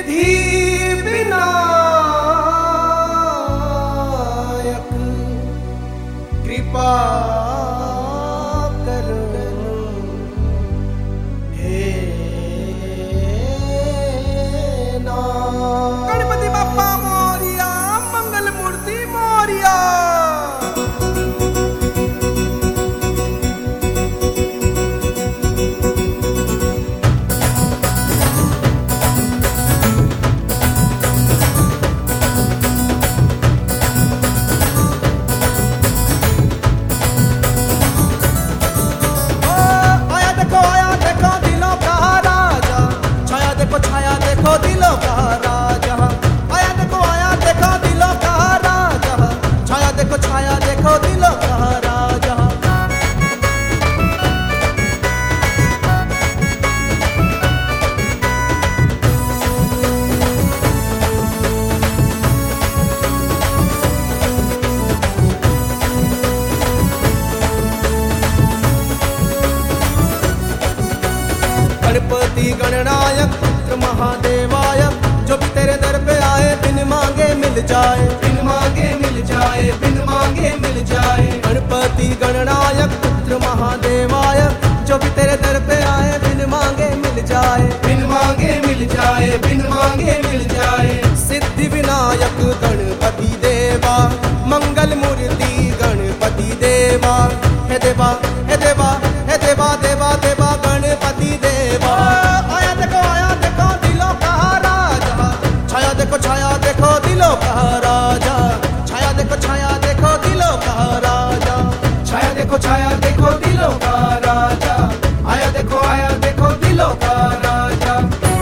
सिद्धि विनायक कृपा करो हे नाथ। गणपति बाप्पा मोरिया, मंगल मूर्ति मोरिया। छाया देखो दिलों का राजा आया, देखो आया देखो दिलों का राजा। छाया देखो दिलों का राजा। गणपति गणनायक महादेवाय, जो भी तेरे दर पे आए बिन मांगे मिल जाए, बिन मांगे मिल जाए, बिन मांगे मिल जाए। गणपति गणनायक पुत्र महादेवाय, जो भी तेरे दर पे आए बिन मांगे मिल जाए, बिन मांगे मिल जाए, बिन मांगे मिल जाए। सिद्धि विनायक गणपति देवा, मंगल मूर्ति गणपति देवा। हे देवा हे देवा हे देवा देवा देवा गणपति देवा। आया देखो दिलों का राजा। छाया देखो दिलों का राजा। छाया देखो दिलों का राजा। छाया देखो दिलों का राजा। आया देखो दिलों का राजा।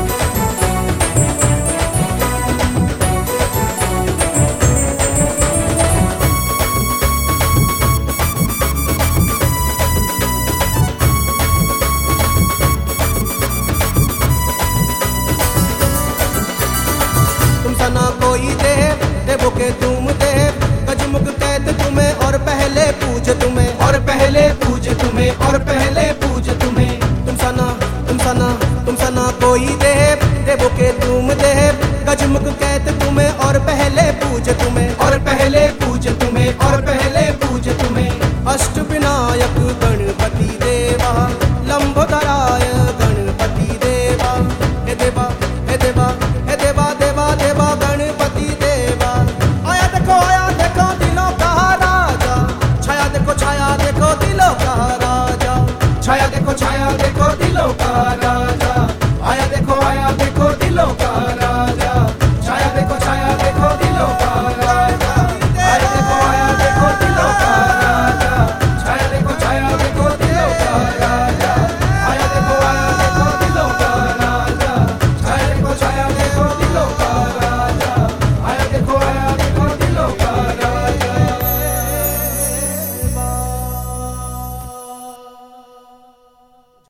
ना कोई दे देवो के तुम दे, गजमुख कैद तुम्हें और पहले पूज तुम्हें, और पहले पूज तुम्हें, और पहले पूज तुम्हें। तुम सना कोई दे देवो के तुम दे, गजमुख कैद तुम्हें और पहले पूज तुम्हें, और पहले पूज तुम्हें, और पहले पूज तुम्हें। अष्ट विनायक गणपति देवा, लंबोदराय गणपति देवा। हे देवा हे देवा हे देवा देवा देवा गणपति देवा। आया देखो दिलों का राजा। छाया देखो दिलों का राजा। छाया देखो दिलों का राजा। आया देखो दिलों का राजा। छाया देखो दिलों का राजा। आया देखो दिलों का राजा। छाया देखो दिलों का राजा। आया देखो दिलों का राजा। छाया देखो दिलों